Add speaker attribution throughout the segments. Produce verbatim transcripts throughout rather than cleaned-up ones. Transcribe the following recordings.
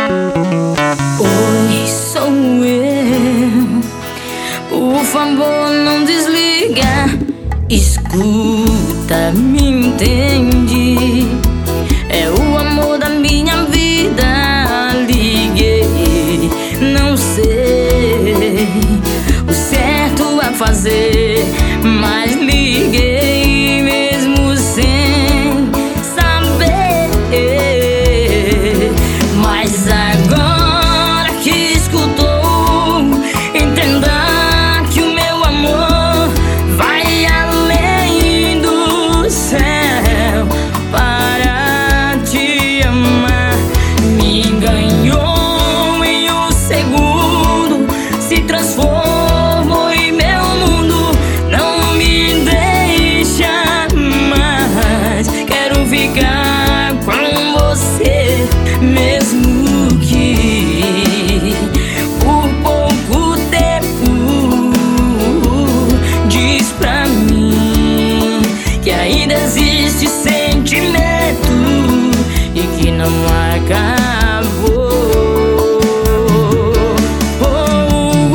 Speaker 1: Oi, sou eu. Por favor, não desliga. Escuta, me entende. É o amor da minha vida. Liguei, não sei o certo a fazer, mas liguei mesmo sem saber. Mas agora que escutou, entenda que o meu amor vai além do céu para te amar. Me ganhou em um segundo, se transformou em meu mundo. Não me deixa mais, quero ficar com você, mesmo que por pouco tempo. Diz pra mim que ainda existe sentimento e que não acabou. Oh,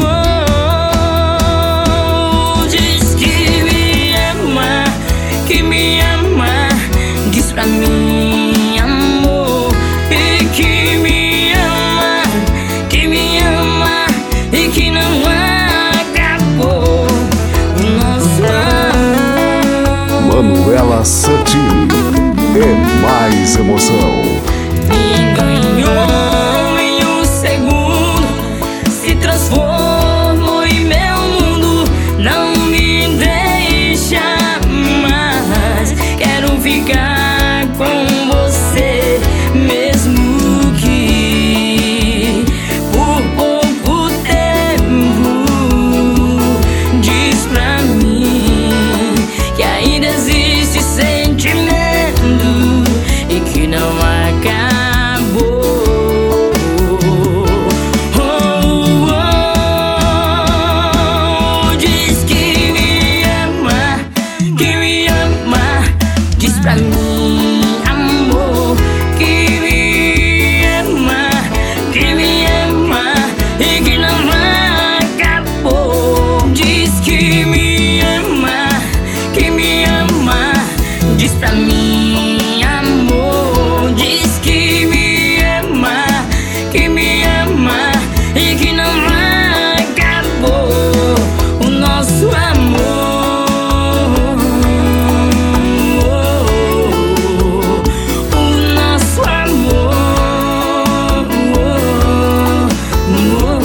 Speaker 1: oh, oh. Diz que me ama, que me ama. Diz pra mim, amor, e que me ama, que me ama e que não acabou o nosso amor.
Speaker 2: Manuela Santini, é mais emoção.
Speaker 1: Me ganhou em um segundo, se transformou em meu mundo. Não me deixa mais, quero ficar com você, mesmo que por pouco tempo. Diz pra mim que ainda existe sentimento e que não acabou. Oh, oh, diz que me ama, que me ama. Diz pra mim, amor, que me ama, que me ama e que não acabou. Diz que me ama, que me ama. Diz pra mim, amor, diz que me ama, que me ama e que não acabou o nosso amor. O nosso amor.